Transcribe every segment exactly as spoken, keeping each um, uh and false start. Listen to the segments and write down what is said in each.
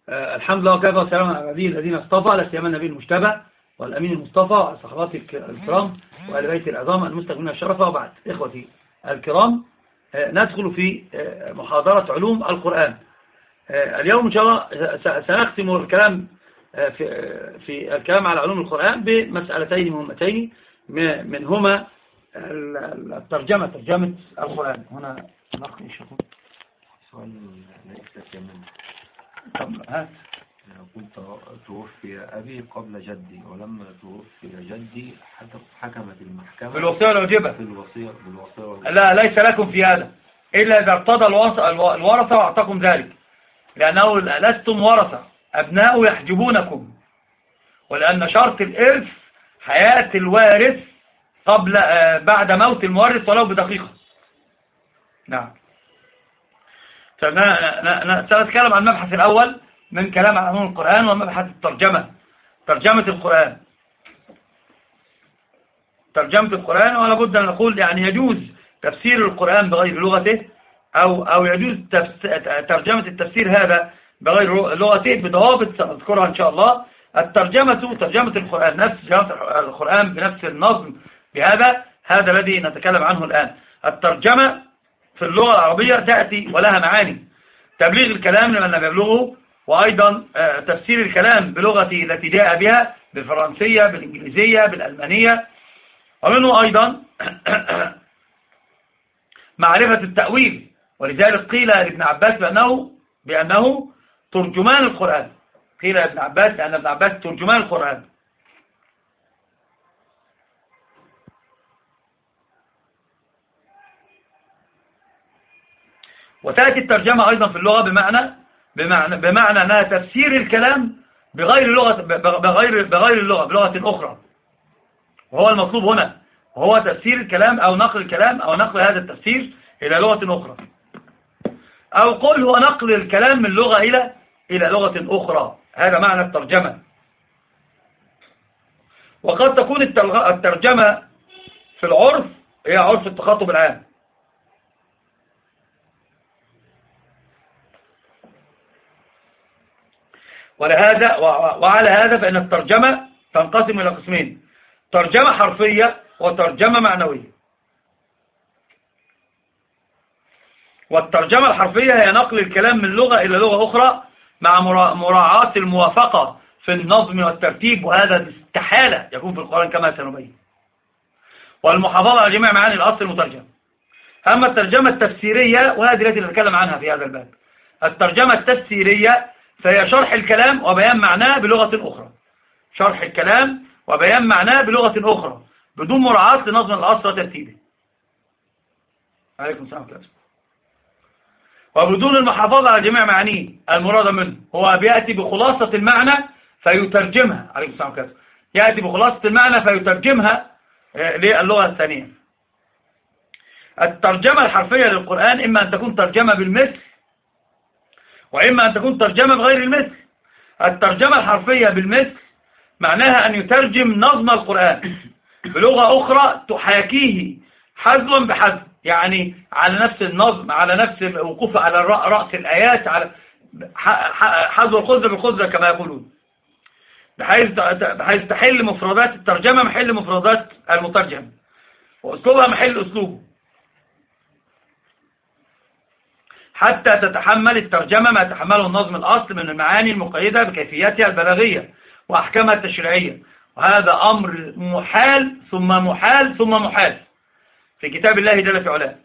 آه الحمد لله وكفى وسلام على النبي الذين اصطفى، لا سيما النبي المجتبى والأمين المصطفى، صحابته الكرام وآل بيت العظام المستغفرين الشرفة. وبعد إخوتي الكرام، آه ندخل في آه محاضرة علوم القرآن. آه اليوم إن شاء الله سنختم الكلام آه في, آه في الكلام على علوم القرآن بمسألتين مهمتين، منهما الترجمة ترجمة القرآن. هنا نقل شكو سؤال ليس كمان. طب ها قلت توفي أبي قبل جدي، ولما توفي جدي حكمت المحكمة بالوصية الواجبة بالوصية بالوصية لا، ليس لكم في هذا إلا إذا ارتضى الورثة وأعطاكم ذلك، لأنه لستم ورثة، أبناء يحجبونكم، ولأن شرط الإرث حياة الوارث قبل بعد موت المورث ولو بدقيقة. نعم. سنتكلم عن المبحث الأول من كلام عن علوم القرآن، ومبحث الترجمة، ترجمة القرآن. ترجمة القرآن، ولا بد أن نقول يعني يجوز تفسير القرآن بغير لغته، أو أو يجوز ترجمة التفسير هذا بغير لغته بضوابط سنذكرها إن شاء الله. الترجمة ترجمة القرآن، نفس ترجمة القرآن بنفس النظم بهذا هذا الذي نتكلم عنه الآن. الترجمة في اللغة العربية تأتي ولها معاني: تبليغ الكلام لمن لم يبلغه، وأيضا تفسير الكلام بلغته التي جاء بها، بالفرنسية، بالإنجليزية، بالألمانية. ومنه أيضا معرفة التأويل، ولذلك قيل لابن عباس بأنه, بأنه ترجمان القرآن. قيل لابن عباس بأن ابن عباس ترجمان القرآن. وتأتي الترجمة أيضا في اللغة بمعنى بمعنى بمعنى أنها تفسير الكلام بغير لغة بغير بغير اللغة بلغة أخرى، وهو المطلوب هنا، وهو تفسير الكلام أو نقل الكلام أو نقل هذا التفسير إلى لغة أخرى، أو قل هو نقل الكلام من لغة إلى إلى لغة أخرى. هذا معنى الترجمة. وقد تكون الترجمة في العرف هي عرف التخاطب العام، ولهذا وعلى هذا فإن الترجمة تنقسم إلى قسمين: ترجمة حرفية وترجمة معنوية. والترجمة الحرفية هي نقل الكلام من لغة إلى لغة أخرى مع مراعاة الموافقة في النظم والترتيب، وهذا استحالة يكون في القرآن كما سنبين، والمحافظة على جميع معاني الأصل المترجم. أما الترجمة التفسيرية، وهذه التي نتكلم عنها في هذا الباب، الترجمة التفسيرية فهي شرح الكلام وبيان معناه بلغة أخرى، شرح الكلام وبيان معناه بلغة أخرى بدون مراعاة لنظم الأصل وترتيبه. عليكم السلام ورحمة الله. وبدون المحافظة على جميع معانيه المراد منه. هو بيأتي بخلاصة المعنى فيترجمها، عليكم السلام ورحمة الله، يأتي بخلاصة المعنى فيترجمها للغة الثانية. الترجمة الحرفية للقرآن إما أن تكون ترجمة بالمثل، وإما أن تكون ترجمة بغير المثل. الترجمة الحرفية بالمثل معناها أن يترجم نظم القرآن بلغة أخرى تحاكيه حذوا بحذو، يعني على نفس النظم، على نفس الوقوف على رأس الآيات، على حذو الخزة بالخزة كما يقولون، بحيث بحيث تحل مفردات الترجمة محل مفردات المترجم، وأسلوبها محل أسلوبه، حتى تتحمل الترجمة ما تحمله النظم الأصل من المعاني المقيدة بكيفياتها البلاغية وأحكامها التشريعية. وهذا أمر محال ثم محال ثم محال في كتاب الله جل في علاه.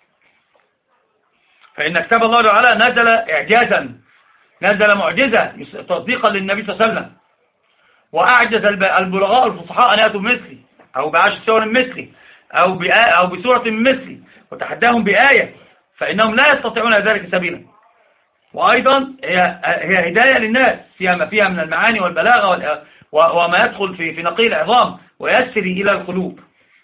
فإن كتاب الله جل وعلا نزل إعجازا، نزل معجزة تصديقا للنبي صلى الله عليه وسلم، وأعجز البلغاء الفصحاء أن يأتوا بمثله أو بعشر سور مثله أو أو بسورة من مثله، وتحداهم بآية، فإنهم لا يستطيعون ذلك سبيلا. وأيضا هي هي هداية للناس فيها ما فيها من المعاني والبلاغة وما يدخل في في نقيل العظام ويسري إلى القلوب.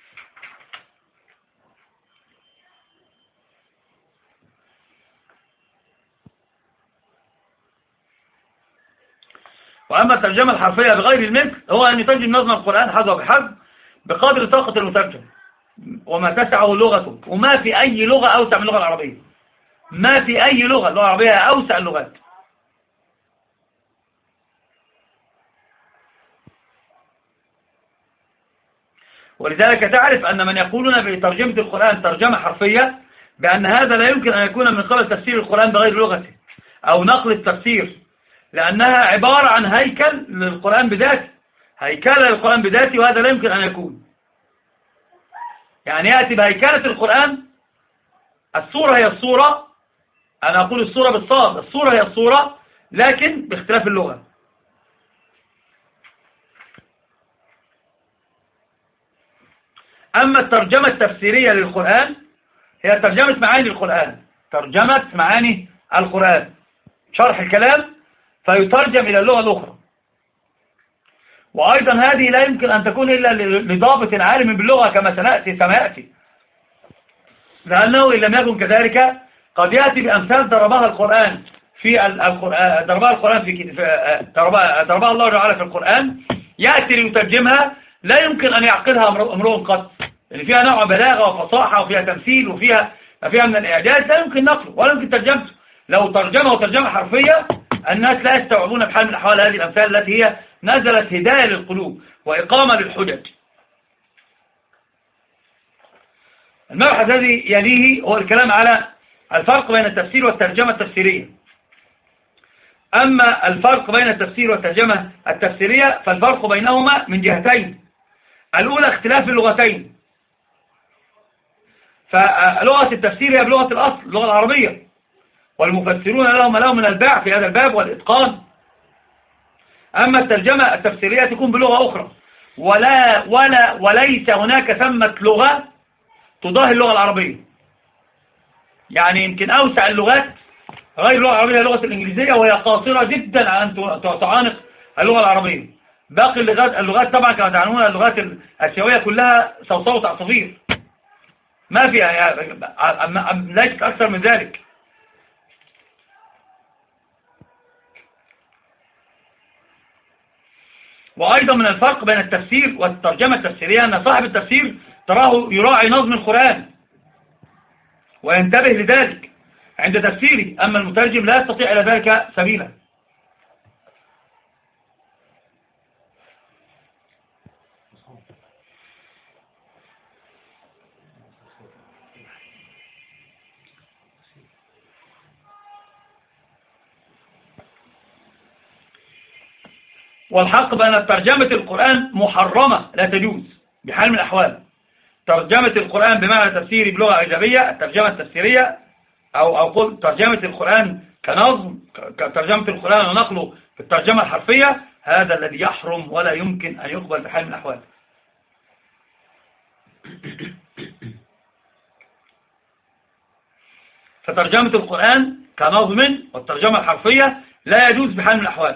وأما الترجمة الحرفية بغير المثل هو أن يترجم نظم القرآن حذو بحذو بقدر طاقة المترجم وما تسعه لغته، وما في أي لغة أوسع من اللغة العربية، ما في أي لغة، اللغة العربية أوسع اللغات. ولذلك تعرف أن من يقولون بترجمة القرآن ترجمة حرفية بأن هذا لا يمكن أن يكون من قبل تفسير القرآن بغير لغته أو نقل التفسير، لأنها عبارة عن هيكل للقرآن بذاته، هيكلة للقرآن بذاته، وهذا لا يمكن أن يكون. يعني يأتي بهيكلة القرآن، الصورة هي الصورة، أنا أقول الصورة بالصاد، الصورة هي الصورة لكن باختلاف اللغة. أما الترجمة التفسيرية للقرآن هي ترجمة معاني القرآن، ترجمة معاني القرآن، شرح الكلام فيترجم إلى اللغة الأخرى. وأيضا هذه لا يمكن أن تكون إلا لضابط عالم باللغة كما سنأتي كما يأتي، لأنه إن لم يكن كذلك قد يأتي بأمثال ضربها القرآن في القرآن، ضربها القرآن في ضربها الله تعالى في القرآن، يأتي ليترجمها لا يمكن أن يعقلها امرؤ قط، لأن فيها نوع بلاغة وفصاحة وفيها تمثيل وفيها فيها من الإعجاز لا يمكن نقله ولا يمكن ترجمته. لو ترجمه ترجمة حرفية الناس لا يستوعبون بحال من الأحوال هذه الأمثال التي هي نزلت هداية للقلوب وإقامة للحجج. المبحث الذي يليه هو الكلام على الفرق بين التفسير والترجمة التفسيرية. أما الفرق بين التفسير والترجمة التفسيرية فالفرق بينهما من جهتين. الأولى اختلاف اللغتين، فلغة التفسير هي بلغة الأصل اللغة العربية، والمفسرون لهم لهم من الباع في هذا الباب والإتقان. أما الترجمة التفسيرية تكون بلغة أخرى، ولا ولا وليس هناك ثمة لغة تضاهي اللغة العربية. يعني يمكن أوسع اللغات غير اللغة العربية اللغة الإنجليزية، وهي قاصرة جدا على أن تعانق اللغة العربية. باقي اللغات اللغات طبعا كما تعلمون اللغات الآسيوية كلها صوصوة عصافير، ما فيها يعني ليست أكثر من ذلك. وأيضا من الفرق بين التفسير والترجمة التفسيرية أن صاحب التفسير تراه يراعي نظم القرآن وينتبه لذلك عند تفسيره، أما المترجم لا يستطيع إلى ذلك سبيلا. والحق بأن ترجمة القرآن محرمة لا تجوز بحال من الأحوال. ترجمة القرآن بمعنى تفسيري بلغة أجنبية، الترجمة التفسيرية أو أو قل ترجمة القرآن كنظم، ترجمة القرآن ونقله في الترجمة الحرفية، هذا الذي يحرم ولا يمكن أن يقبل بحال من الأحوال. فترجمة القرآن كنظم والترجمة الحرفية لا يجوز بحال من الأحوال.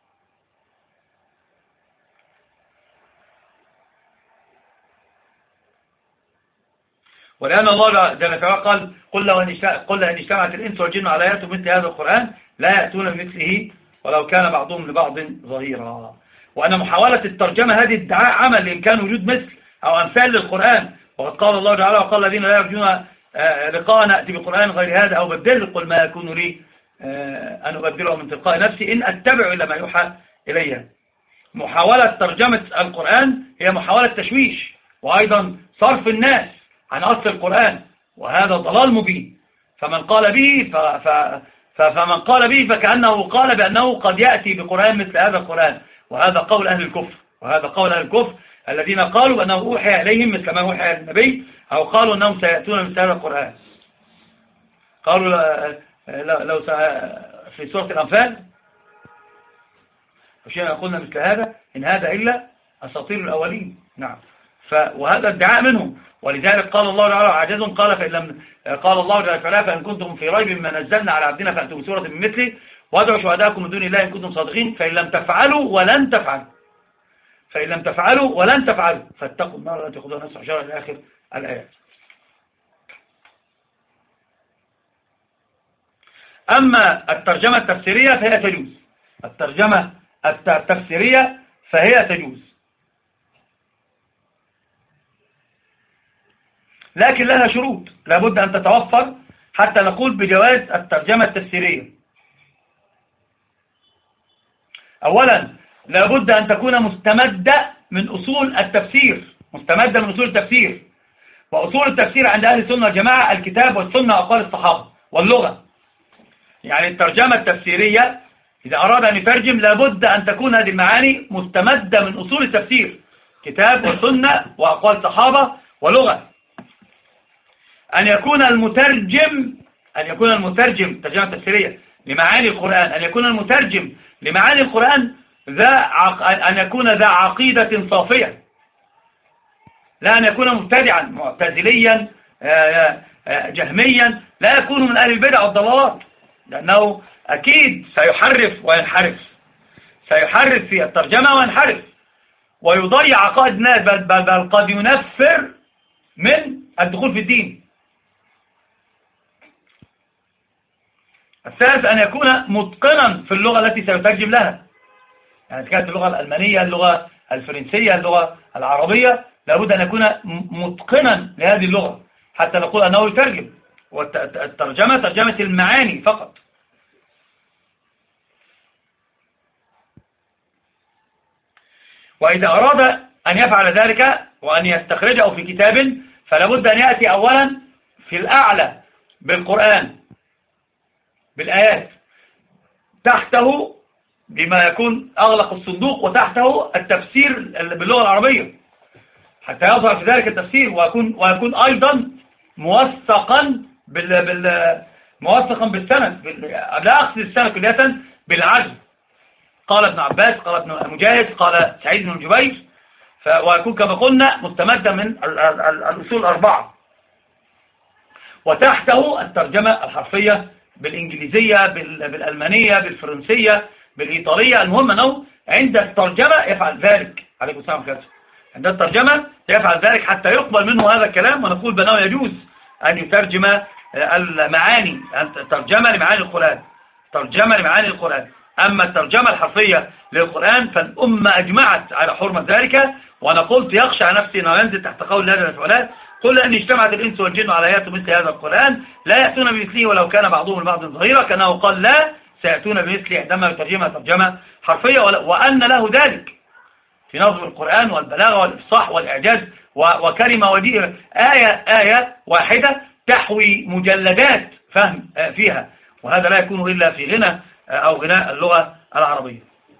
ولأن الله جل وعلا قال قل لو قل إن اجتمعت الإنس والجن على يأتوا مثل هذا القرآن لا يأتون بمثله ولو كان بعضهم لبعض ظهيرا. وأن محاولة الترجمة هذه ادعاء عمل لإمكان وجود مثل أو أمثال للقرآن، وقد قال الله تعالى وقال الذين لا يرجون لقاء نأتي بقرآن غير هذا أو بدل، قل ما يكون لي أن أبدله من تلقاء نفسي إن أتبع إلا ما يوحى إلي. محاولة ترجمة القرآن هي محاولة تشويش وأيضا صرف الناس عن أصل القرآن، وهذا ضلال مبين. فمن قال به ف... ف... فمن قال به فكأنه قال بأنه قد يأتي بقرآن مثل هذا القرآن، وهذا قول أهل الكفر، وهذا قول أهل الكفر الذين قالوا بأنه أوحي إليهم مثل ما أوحي إلى النبي، أو قالوا أنهم سيأتون مثل هذا القرآن. قالوا لو س... في سورة الأنفال وشيء قلنا مثل هذا إن هذا إلا أساطير الأولين. نعم. ف... وهذا ادعاء منهم، ولذلك قال الله تعالى عجز قال فإن لم قال الله جل وعلا فإن كنتم في ريب مما نزلنا على عبدنا فأتوا بسورة من مثله وادعوا شهداءكم من دون الله إن كنتم صادقين فإن لم تفعلوا ولن تفعلوا فإن لم تفعلوا ولن تفعلوا فاتقوا النار التي وقودها الناس والحجارة إلى آخر الآيات. أما الترجمة التفسيرية فهي تجوز، الترجمة التفسيرية فهي تجوز، لكن لها شروط لابد أن تتوفر حتى نقول بجواز الترجمة التفسيرية. أولا لابد أن تكون مستمدة من أصول التفسير مستمدة من أصول التفسير. وأصول التفسير عند أهل السنة والجماعة الكتاب والسنة وأقوال الصحابة واللغة. يعني الترجمة التفسيرية إذا أراد أن يترجم لابد أن تكون هذه المعاني مستمدة من أصول التفسير، كتاب وسنة وأقوال صحابة ولغة. أن يكون المترجم أن يكون المترجم ترجمة تفسيرية لمعاني القرآن، أن يكون المترجم لمعاني القرآن ذا عق... أن يكون ذا عقيدة صافية، لا أن يكون مبتدعا معتزليا جهميا، لا يكون من أهل البدع والضلالات، لأنه أكيد سيحرف وينحرف، سيحرف في الترجمة وينحرف ويضيع عقائد الناس، بل, بل, بل قد ينفر من الدخول في الدين. الثالث أن يكون متقنا في اللغة التي سيترجم لها، يعني كانت اللغة الألمانية، اللغة الفرنسية، اللغة العربية، لابد أن يكون متقنا لهذه اللغة حتى نقول أنه يترجم. والترجمة ترجمة المعاني فقط. وإذا أراد أن يفعل ذلك وأن يستخرجه في كتاب فلابد أن يأتي أولا في الأعلى بالقرآن بالآيات، تحته بما يكون أغلق الصندوق، وتحته التفسير باللغة العربية حتى يظهر في ذلك التفسير، ويكون, ويكون أيضا موثقا بال بال موثقا بالسند، لا أقصد السند كلية، بالعجز. قال ابن عباس، قال ابن مجاهد، قال سعيد بن جبير، ويكون كما قلنا مستمدا من الأصول الأربعة. وتحته الترجمة الحرفية بالإنجليزية، بالألمانية، بالفرنسية، بالإيطالية. المهم أنه عند الترجمة يفعل ذلك. عليكم السلام عليكم. عند الترجمة يفعل ذلك حتى يقبل منه هذا الكلام، ونقول بأنه يجوز أن يترجم المعاني، ترجمة لمعاني القرآن، ترجمة لمعاني القرآن. أما الترجمة الحرفية للقرآن فالأمة أجمعت على حرمة ذلك. وأنا قلت يخشى نفسي أنه ينزل تحت قول الله جل وعلا: قل أن اجتمعت الإنس والجن على يأتوا مثل هذا القرآن لا يأتون بمثله ولو كان بعضهم لبعض ظهيرا. كأنه قال لا سيأتون بمثله عندما يترجمها ترجمة حرفية، وأن له ذلك في نظم القرآن والبلاغة والإفصاح والإعجاز، وكلمة وديئة آية آية واحدة تحوي مجلدات فهم فيها، وهذا لا يكون إلا في غنى أو غناء اللغة العربية.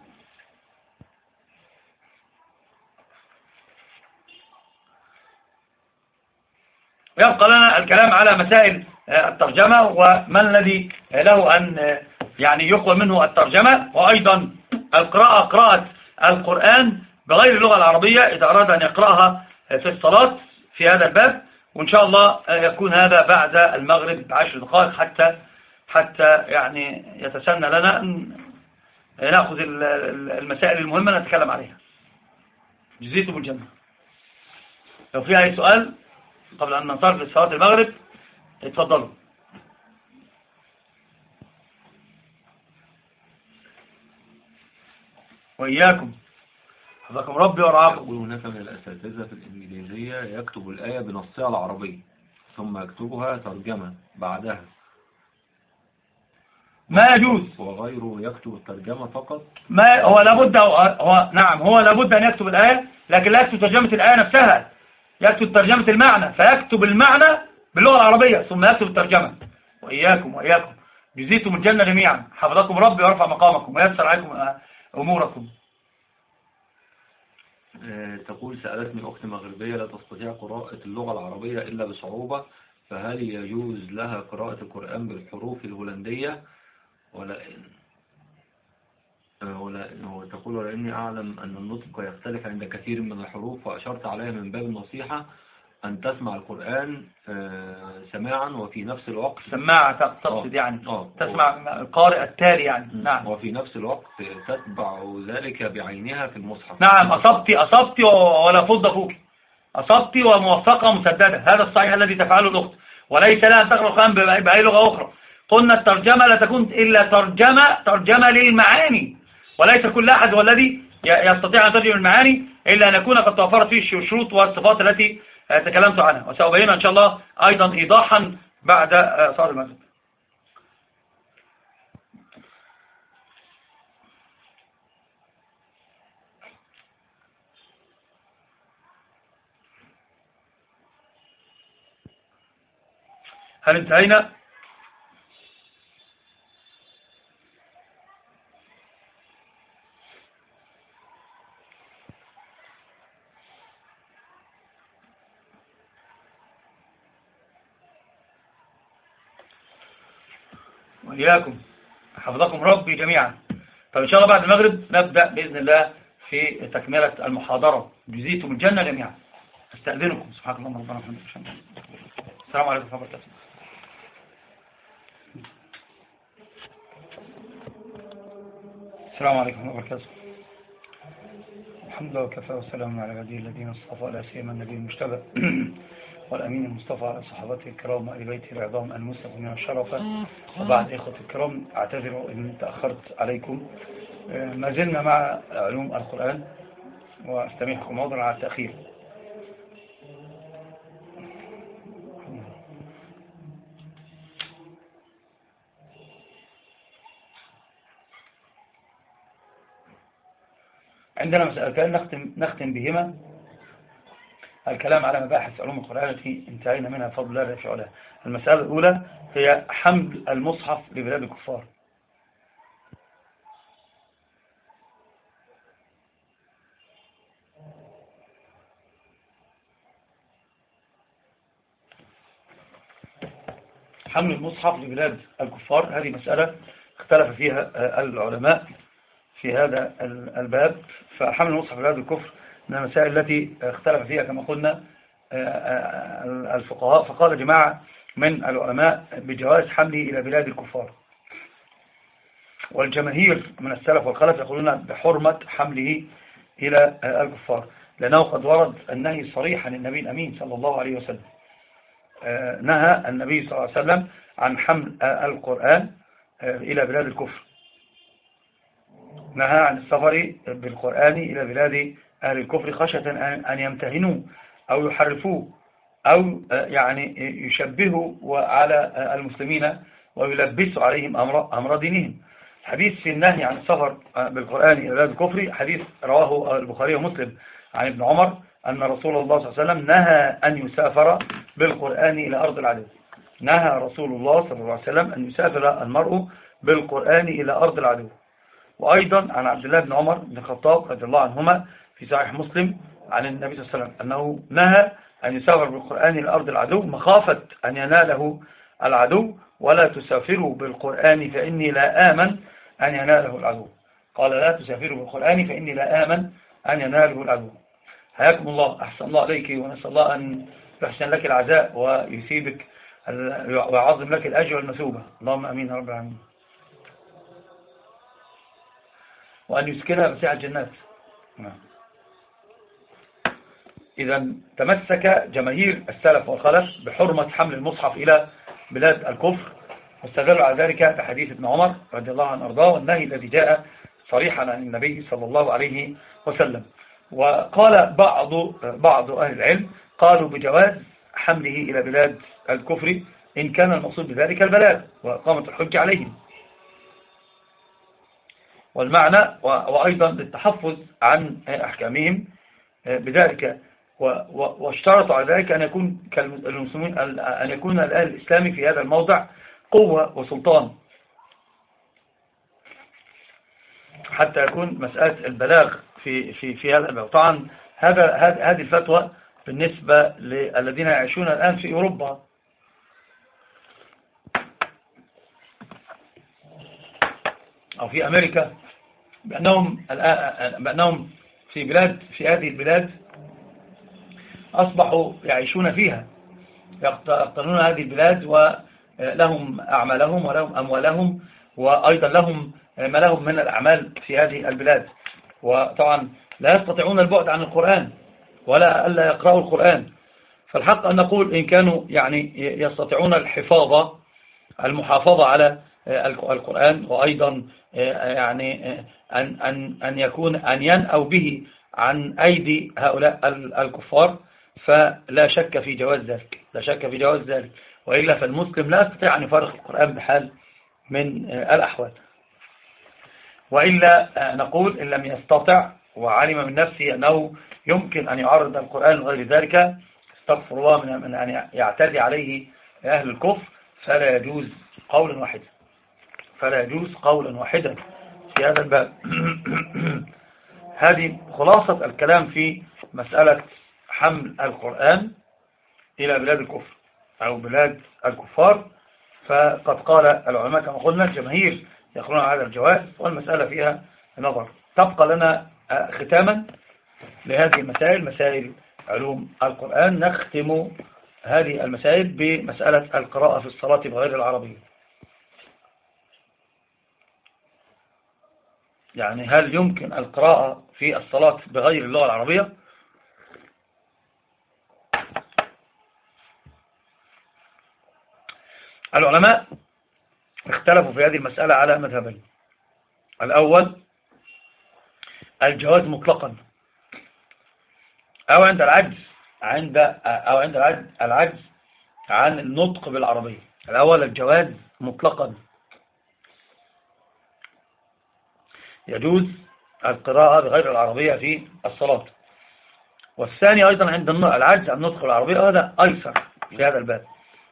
يبقى لنا الكلام على مسائل الترجمة ومن الذي له أن يعني يقبل منه الترجمة، وأيضا القراءة، قراءة القرآن بغير اللغة العربية إذا أراد أن يقرأها في الصلاة في هذا الباب. وإن شاء الله يكون هذا بعد المغرب بعشر دقائق حتى حتى يعني يتسنى لنا أن نأخذ المسائل المهمة نتكلم عليها. جزيتم الجنة. لو في أي سؤال قبل أن ننصرف لصلاة المغرب اتفضلوا. وإياكم حفظكم ربي ورعاكم. يقول هناك من الأساتذة في الإنجليزية يكتب الآية بنصها العربي ثم يكتبها ترجمة بعدها، ما يجوز. وغيره يكتب الترجمة فقط. ما هو لابد هو نعم هو لابد أن يكتب الآية، لكن لا يكتب ترجمة الآية نفسها، يكتب ترجمة المعنى، فيكتب المعنى باللغة العربية ثم يكتب الترجمة. وإياكم وإياكم جزيتم الجنة جميعا. حفظكم ربي ورفع مقامكم ويسر عليكم أموركم. تقول: سألتني أخت مغربية لا تستطيع قراءة اللغة العربية إلا بصعوبة، فهل يجوز لها قراءة القرآن بالحروف الهولندية؟ ولا ولا تقول: ولأني أعلم أن النطق يختلف عند كثير من الحروف، وأشرت عليها من باب النصيحة أن تسمع القرآن سماعا وفي نفس الوقت سماعة تقصد يعني أوه. تسمع القارئ التالي يعني. نعم. وفي نفس الوقت تتبع ذلك بعينها في المصحف. نعم أصبتي أصبتي ولا فض فوق، أصبتي وموفقة مسددة. هذا الصحيح الذي تفعله الأخت، وليس لها أن تقرأ القرآن بأي لغة أخرى. قلنا الترجمة لا تكون إلا ترجمة ترجمة للمعاني، وليس كل أحد هو الذي يستطيع أن يترجم المعاني إلا أن يكون قد توفرت فيه الشروط والصفات التي تكلمت عنها، وسأبينها إن شاء الله أيضا إيضاحا بعد صلاة المغرب. هل انتهينا؟ وإياكم حفظكم ربي جميعا. طب إن شاء الله بعد المغرب نبدأ بإذن الله في تكملة المحاضرة. جزيتم الجنة جميعا. استأذنكم. سبحانك اللهم ربنا وبحمدك. السلام عليكم ورحمة الله وبركاته. السلام عليكم ورحمة الله وبركاته. الحمد لله وكفى والسلام على عباده الذين اصطفى، لا سيما النبي المجتبى والأمين المصطفى على صحابته الكرام وآل بيته العظام المستقيمين الشرفة. وبعد إخوة الكرام أعتذر إن تأخرت عليكم. ما زلنا مع علوم القرآن واستميحكم عذرا على التأخير. عندنا مسألتين نختم, نختم بهما الكلام على مباحث علوم القرآن التي انتهينا منها بفضل الله لا يشاء. المسألة الأولى هي حمل المصحف لبلاد الكفار. حمل المصحف لبلاد الكفار هذه مسألة اختلف فيها العلماء في هذا الباب. فحمل المصحف لبلاد الكفر من المسائل التي اختلف فيها كما قلنا الفقهاء. فقال جماعة من العلماء بجواز حمله إلى بلاد الكفار، والجماهير من السلف والخلف يقولون بحرمة حمله إلى الكفار، لأنه قد ورد النهي صريحا للنبي الأمين صلى الله عليه وسلم. نهى النبي صلى الله عليه وسلم عن حمل القرآن إلى بلاد الكفر، نهى عن السفر بالقرآن إلى بلاد أهل الكفر خشية أن يمتهنوا أو يحرفوه أو يعني يشبهوا على المسلمين ويلبسوا عليهم أمر, أمر دينهم. حديث في النهي عن السفر بالقرآن إلى بلاد الكفر حديث رواه البخاري ومسلم عن ابن عمر أن رسول الله صلى الله عليه وسلم نهى أن يسافر بالقرآن إلى أرض العدو. نهى رسول الله صلى الله عليه وسلم أن يسافر المرء بالقرآن إلى أرض العدو. وأيضا عن عبد الله بن عمر بن الخطاب رضي الله عنهما في صحيح مسلم عن النبي صلى الله عليه وسلم أنه نهى أن يسافر بالقرآن إلى أرض العدو مخافة أن يناله العدو، ولا تسافروا بالقرآن فإني لا آمن أن يناله العدو. قال لا تسافروا بالقرآن فإني لا آمن أن يناله العدو. حياكم الله، أحسن الله عليك، ونسأل الله أن يحسن لك العزاء ويثيبك ويعظم لك الأجر والمثوبة. اللهم أمين يا رب العالمين. وأن يسكنها مسيح الجنات. إذا تمسك جماهير السلف والخلف بحرمة حمل المصحف إلى بلاد الكفر، واستدلوا على ذلك بحديث ابن عمر رضي الله عنه وارضاه والنهي الذي جاء صريحا عن النبي صلى الله عليه وسلم. وقال بعض بعض أهل العلم قالوا بجواز حمله إلى بلاد الكفر إن كان المقصود بذلك البلاغ وإقامة الحج عليهم، والمعنى وأيضا للتحفظ عن أحكامهم بذلك. واشترطوا على ذلك أن يكون المسلمين أن يكون الأهل الإسلامي في هذا الموضع قوة وسلطان، حتى يكون مسألة البلاغ في في في هذا الموضوع. طبعا هذا هذه الفتوى بالنسبة للذين يعيشون الآن في أوروبا، أو في أمريكا، بأنهم بأنهم في بلاد في هذه البلاد أصبحوا يعيشون فيها، يقتنون هذه البلاد ولهم أعمالهم ولهم أموالهم، وأيضا لهم ما لهم من الأعمال في هذه البلاد. وطبعا لا يستطيعون البعد عن القرآن ولا ألا يقرأوا القرآن. فالحق أن نقول إن كانوا يعني يستطيعون الحفاظة المحافظة على القرآن، وأيضا يعني أن أن أن يكون أن ينأوا به عن أيدي هؤلاء الكفار، فلا شك في جواز ذلك، لا شك في جواز ذلك. وإلا فالمسلم لا يستطيع أن يفارق القرآن بحال من الأحوال. وإلا نقول إن لم يستطع وعلم من نفسه أنه يمكن أن يعرض القرآن وغير ذلك، استغفر الله من أن يعتدي عليه لأهل الكفر فلا يجوز قولا واحدا فلا يجوز قولا واحدا في هذا الباب. هذه خلاصة الكلام في مسألة حمل القرآن إلى بلاد الكفر أو بلاد الكفار. فقد قال العلماء كما قلنا الجماهير يقولون على هذا الجواز، والمسألة فيها نظر. تبقى لنا ختاما لهذه المسائل، مسائل علوم القرآن، نختم هذه المسائل بمسألة القراءة في الصلاة بغير العربية. يعني هل يمكن القراءة في الصلاة بغير اللغة العربية؟ العلماء اختلفوا في هذه المسألة على مذهبين. الأول الجواز مطلقا، أو عند العجز عند أو عند العجز عن النطق بالعربية. الأول الجواز مطلقا، يجوز القراءة بغير العربية في الصلاة. والثاني أيضا عند العجز عن النطق بالعربية، هذا أيسر في هذا الباب.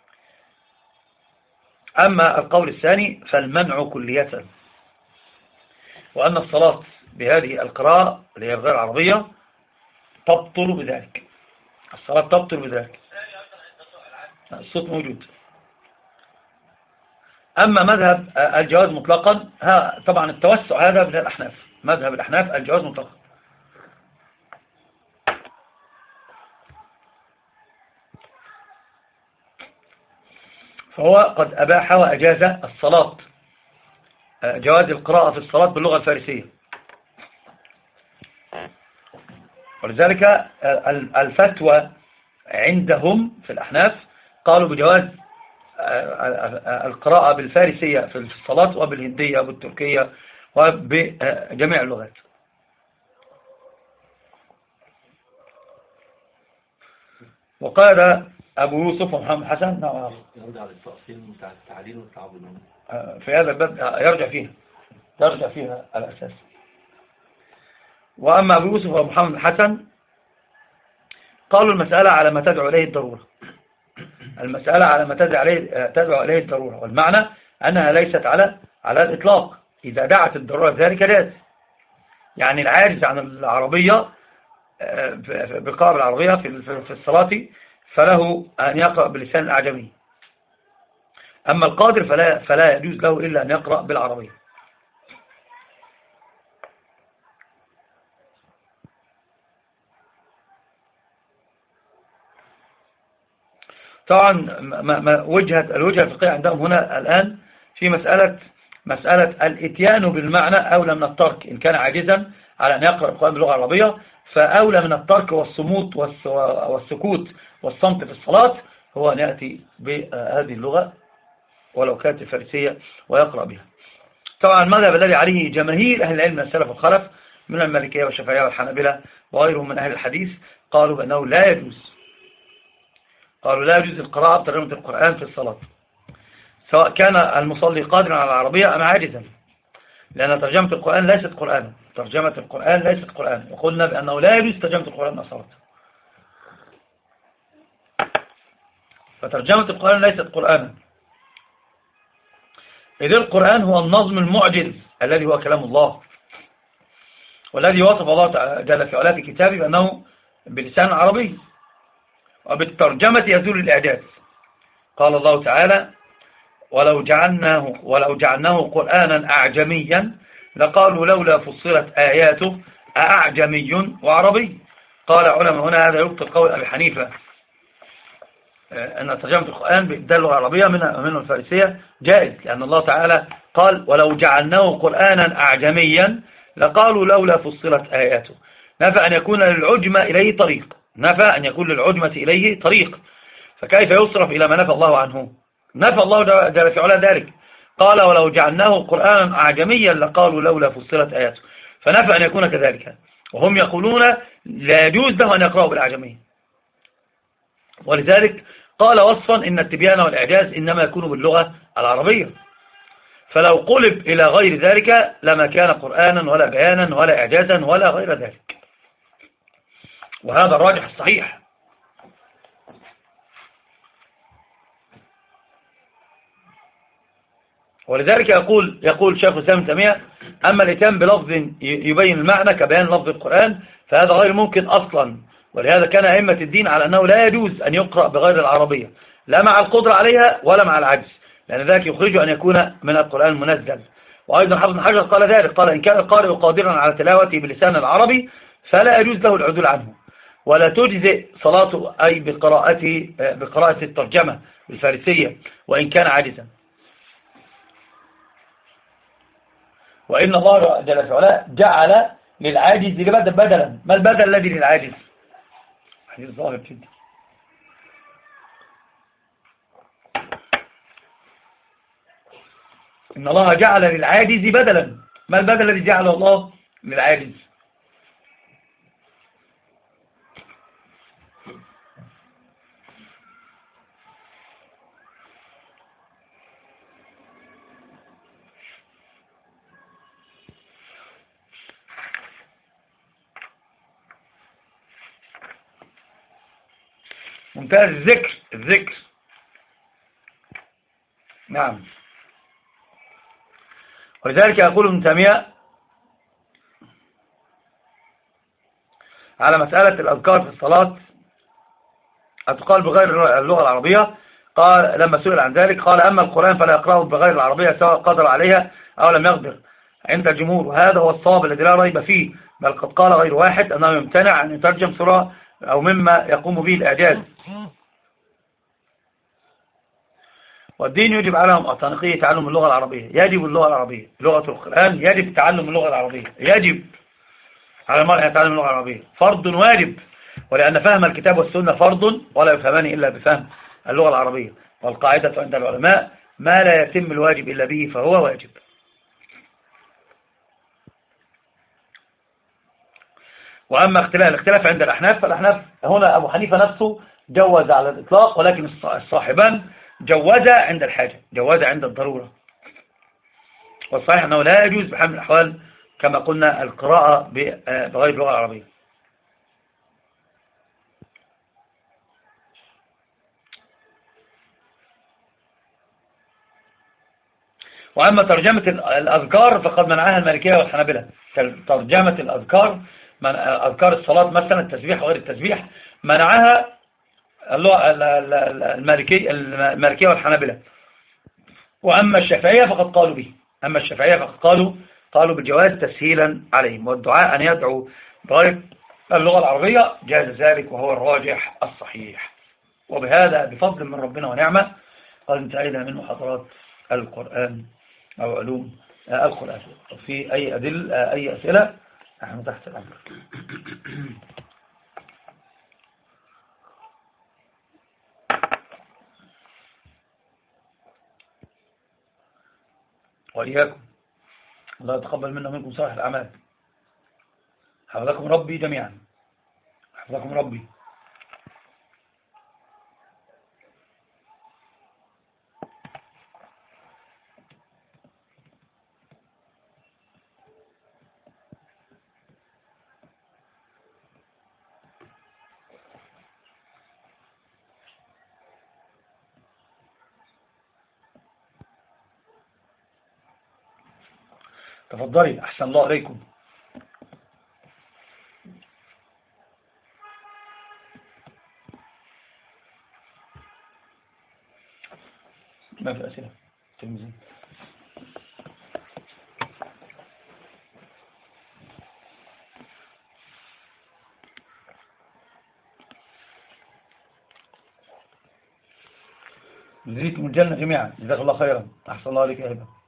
أما القول الثاني فالمنع كلية، وأن الصلاة بهذه القراءة اللي هي غير عربية تبطل بذلك، الصلاة تبطل بذلك. الصوت موجود. أما مذهب الجواز مطلقا، طبعا التوسع هذا من الأحناف، مذهب الأحناف الجواز مطلقا. فهو قد أباح وأجاز الصلاة، جواز القراءة في الصلاة باللغة الفارسية. ولذلك الفتوى عندهم في الأحناف قالوا بجواز القراءة بالفارسية في الصلاة وبالهندية وبالتركية وبجميع اللغات. وقال أبو يوسف ومحمد حسن يرجع للتأصيل بتاع التعليل والتعبد في هذا الباب، يرجع فيها يرجع فيها الأساس. وأما أبو يوسف ومحمد حسن قالوا المسألة على ما تدعو إليه الضرورة، المسألة على ما تدعو إليه تدعو إليه الضرورة، والمعنى أنها ليست على على الإطلاق. إذا دعت الضرورة ذلك جاز. يعني العاجز عن العربية بقراءة العربية في الصلاة فله أن يقرأ بلسان الأعجمي. أما القادر فلا فلا يجوز له إلا أن يقرأ بالعربية. طبعا ما وجهة الوجهة الفقهية عندهم هنا الآن في مسألة مسألة الاتيان بالمعنى أولى من الترك. إن كان عاجزا على أن يقرأ القرآن باللغة العربية فأولى من الترك والصمود والسكوت والصمت في الصلاة هو أن يأتي بهذه اللغة ولو كانت الفارسية ويقرأ بها. طبعا المذهب الذي عليه جماهير أهل العلم من السلف والخلف من المالكية والشافعية والحنابلة وغيرهم من أهل الحديث قالوا بأنه لا يجوز قالوا لا يجوز القراءة بترجمة القرآن في الصلاة، سواء كان المصلي قادرا على العربية أم عاجزا، لأن ترجمة القرآن ليست قرآن ترجمة القرآن ليست قرآن وقلنا بأنه لا يجوز ترجمة القرآن في الصلاة. فترجمة القرآن ليست قرآنا، إذ القرآن هو النظم المعجز الذي هو كلام الله، والذي وصف الله جل في علاه في كتابه بأنه بلسان عربي، وبالترجمة يزول الإعجاز. قال الله تعالى ولو جعلناه, ولو جعلناه قرآنا أعجميا لقالوا لولا فصلت آياته أعجمي وعربي. قال علماء هنا هذا يبطل قول أبي حنيفة أن ترجمة القرآن باللغة العربية من الفارسية جائز، لأن الله تعالى قال ولو جعلناه قرآنا أعجميا لقالوا لولا فصلت آياته. نفى أن يكون للعجمة إليه طريق نفى أن يكون للعجمة إليه طريق فكيف يصرف إلى ما نفى الله عنه؟ نفى الله جل في علاه ذلك، قال ولو جعلناه قرآنا أعجميا لقالوا لولا فصلت آياته، فنفى أن يكون كذلك. وهم يقولون لا يجوز له أن يقرأوا بالأعجمية، ولذلك قال وصفا إن التبيان والإعجاز إنما يكون باللغة العربية، فلو قلب إلى غير ذلك لما كان قرآنا ولا بيانا ولا إعجازا ولا غير ذلك، وهذا الراجح الصحيح. ولذلك يقول يقول شيخ الإسلام ابن تيمية: أما الإتيان بلفظ يبين المعنى كبيان لفظ القرآن فهذا غير ممكن أصلا. ولهذا كان أئمة الدين على أنه لا يجوز أن يقرأ بغير العربية، لا مع القدرة عليها ولا مع العجز، لأن ذلك يخرج أن يكون من القرآن المنزل. وأيضا حافظ بن حجر قال ذلك، قال: إن كان القارئ قادرا على تلاوته بلسان العربي فلا يجوز له العدول عنه، ولا تجزئ صلاته أي بقراءة بقراءة الترجمة الفارسية وإن كان عاجزا. وإن الله جل وعلا جعل للعاجز بدلا. ما البدل الذي للعاجز؟ حديث ظاهر جدا. إن الله جعل للعاجز بدلا. ما البدل الذي جعله الله للعاجز؟ ممتاز. الذكر الذكر نعم. ولذلك يقول ابن تيمية على مسألة الأذكار في الصلاة أتقال بغير اللغة العربية، قال لما سئل عن ذلك قال: أما القرآن فلا يقرأه بغير العربية سواء قدر عليها أو لم يقدر عند الجمهور، وهذا هو الصواب الذي لا ريب فيه، بل قد قال غير واحد أنه يمتنع أن يترجم سورة أو مما يقوم به الإعجاز. والدين يجب عليهم التنقية تعلم اللغة العربية. يجب اللغة العربية، لغة القرآن يجب تعلم اللغة العربية، يجب على المرء أن يتعلم اللغة العربية، فرض واجب، ولأن فهم الكتاب والسنة فرض ولا يفهمان إلا بفهم اللغة العربية. والقاعدة عند العلماء: ما لا يتم الواجب إلا به فهو واجب. وأما اختلاف الاختلاف عند الأحناف فالأحناف هنا أبو حنيفة نفسه جوز على الإطلاق، ولكن الصاحبان جوز عند الحاجة، جوز عند الضرورة. والصحيح أنه لا يجوز بحال من الأحوال كما قلنا القراءة بغير اللغة العربية. وأما ترجمة الأذكار فقد منعها المالكية والحنابلة. ترجمة الأذكار، من أذكار الصلاة مثلا التسبيح وغير التسبيح، منعها المالكية المالكية والحنابلة. وأما الشافعية فقد قالوا به، أما الشافعية فقد قالوا قالوا بالجواز تسهيلا عليهم، والدعاء أن يدعو بغير اللغة العربية جاز ذلك، وهو الراجح الصحيح. وبهذا بفضل من ربنا ونعمة قد انتهينا من محاضرات القرآن أو علوم القرآن. في أي أدل أي أسئلة نحن تحت الأمر. وإياكم، الله يتقبل منا ومنكم صالح الأعمال. حفظكم ربي جميعا، حفظكم ربي. تفضلي، أحسن الله عليكم. ما في أسئلة تلميذين. نزيدكم الجنة جميعا، جزاك الله خيرا، أحسن الله عليك يا هبة.